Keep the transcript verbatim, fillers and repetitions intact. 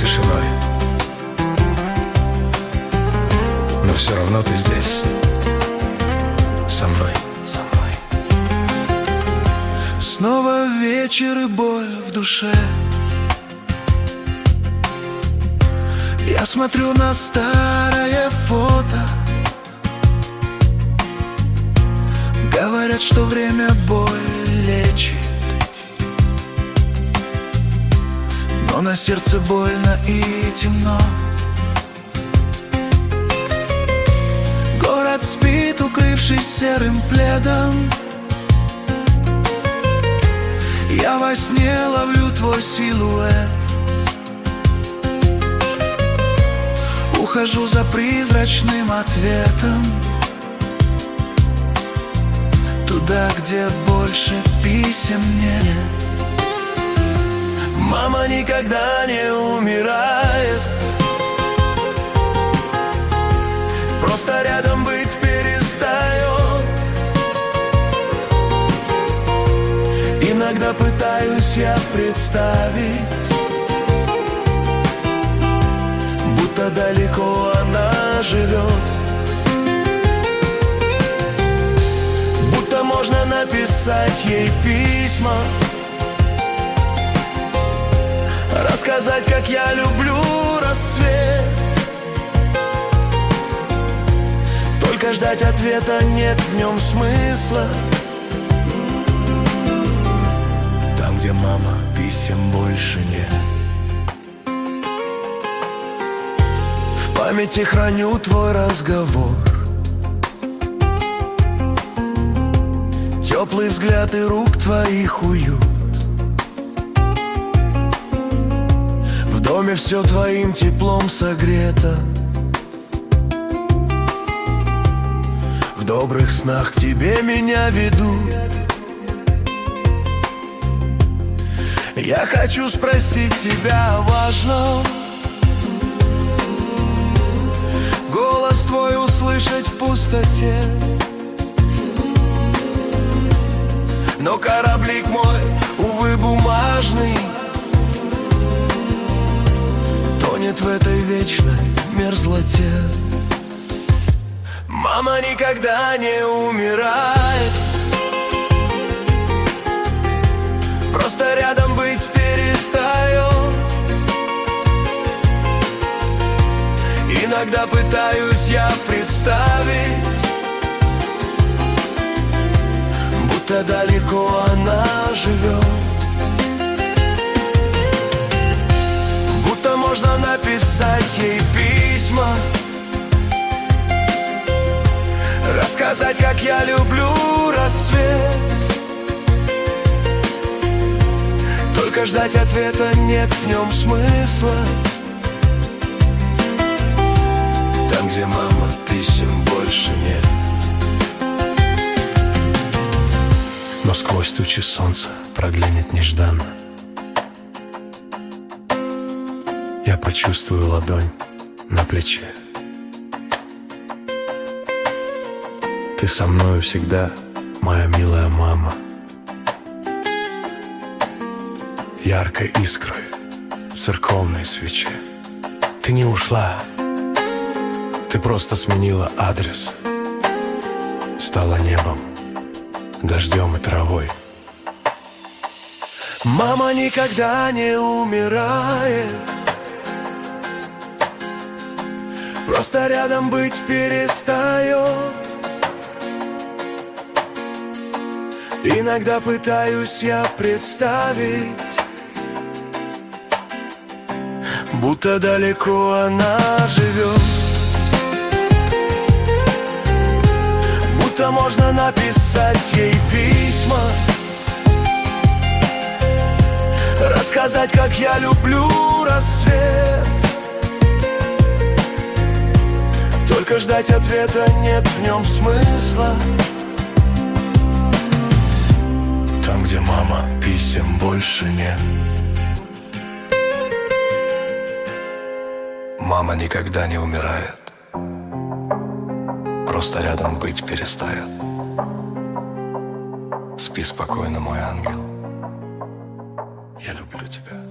тишиной, но все равно ты здесь, со мной. Снова вечер и боль в душе. Я смотрю на старое фото. Говорят, что время боль лечит, но на сердце больно и темно. Город спит, укрывшись серым пледом. Я во сне ловлю твой силуэт. Ухожу за призрачным ответом, туда, где больше писем нет. Мама никогда не умирает, просто рядом быть перестает. Иногда пытаюсь я представить, будто далеко она живет, будто можно написать ей письма, рассказать, как я люблю рассвет. Только ждать ответа нет в нем смысла. Там, где мама, писем больше нет. В памяти храню твой разговор, теплый взгляд и рук твоих уют. В доме все твоим теплом согрето. В добрых снах к тебе меня ведут. Я хочу спросить тебя о важном, голос твой услышать в пустоте. Но кораблик мой, увы, бумажный, тонет в этой вечной мерзлоте. Мама никогда не умирает, просто рядом быть перестает. Иногда пытаюсь я представить, будто далеко она живет, будто можно написать ей письма, рассказать, как я люблю рассвет. Только ждать ответа нет в нем смысла. Там, где мама, писем больше нет. Но сквозь тучи солнца проглянет нежданно. Я почувствую ладонь на плече. Ты со мною всегда, моя милая мама, яркой искрой в церковной свече. Ты не ушла, ты просто сменила адрес, стала небом, дождем и травой. Мама никогда не умирает, просто рядом быть перестает. Иногда пытаюсь я представить, будто далеко она живет, будто можно написать ей письма, рассказать, как я люблю рассвет. Только ждать ответа нет в нем смысла. Там, где мама, писем больше нет. Мама никогда не умирает, просто рядом быть перестает. Спи спокойно, мой ангел. Я люблю тебя.